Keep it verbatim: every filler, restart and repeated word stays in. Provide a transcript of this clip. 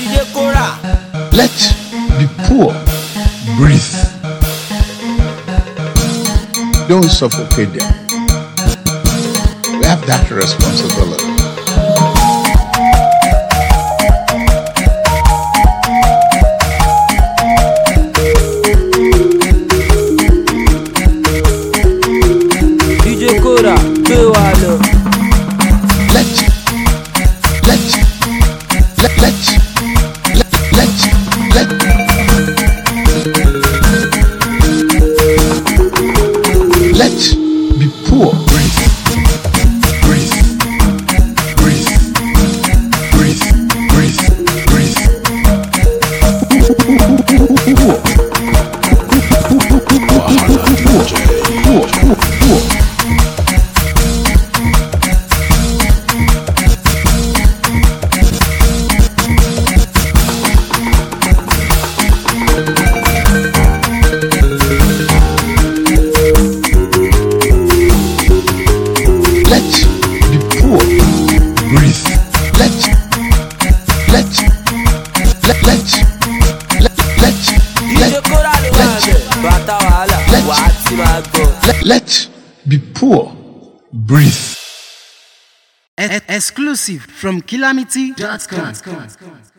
Let the poor breathe. Don't suffocate them. We have that responsibility. Let, let, let, let, let, let, let the poor breathe, breathe, breathe, breathe, breathe, breathe. Poor, poor, poor, poor. Let the poor breathe. Exclusive from Calamity dot com.